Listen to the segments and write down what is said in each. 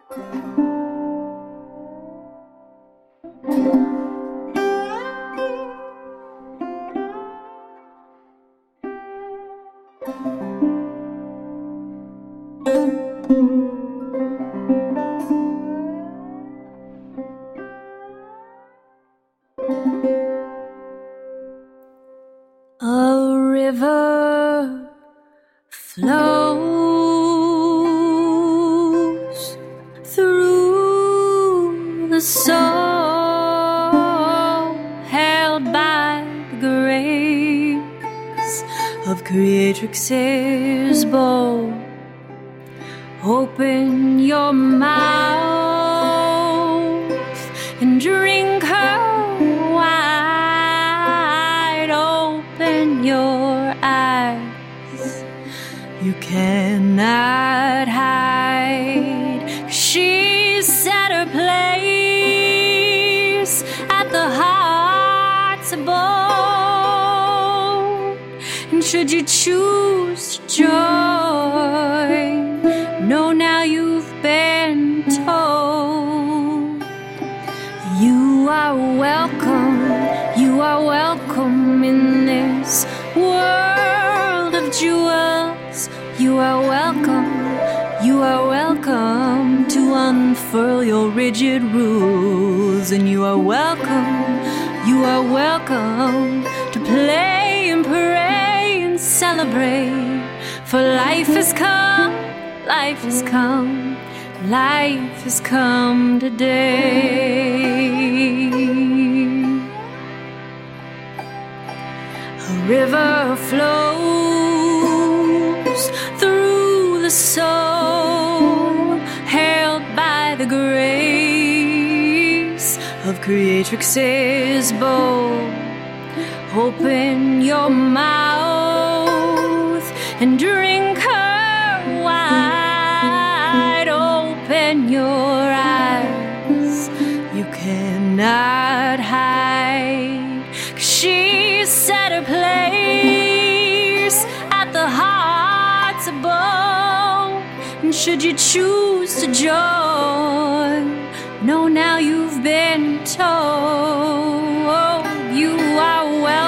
A river flows through the soul held by the grace of Creatrix's bowl. Open your mouth and drink her wide. Open your eyes, you cannot hide. She set her place at the heart's abode. And should you choose to join, know now you've been told. You are welcome in this world of jewels. You are welcome to unfurl your rigid rules. And you are welcome to play and pray and celebrate. For life has come today. A river flows through the soul held by the grace of Creatrix's bowl. Open your mouth and drink her wide. Open your eyes, you cannot hide. 'Cause she set her place at the heart's abode. And should you choose to join, know now you've been told. You are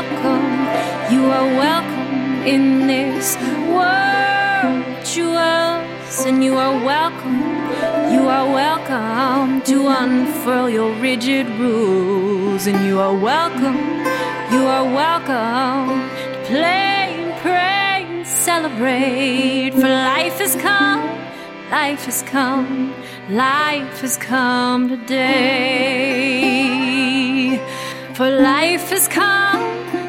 welcome in this world of jewels. And you are welcome to unfurl your rigid rules. And you are welcome to play and pray and celebrate. For life has come today. For life has come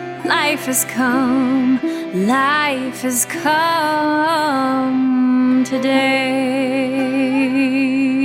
today.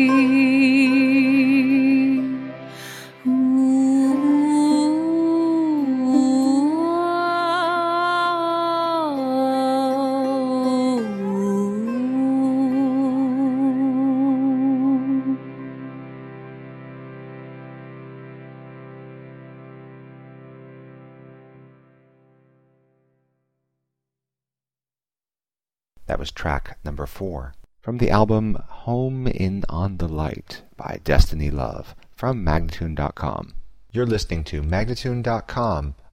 That was track number 4 from the album Home in on the Light by Destiny Love from Magnatune.com. You're listening to Magnatune.com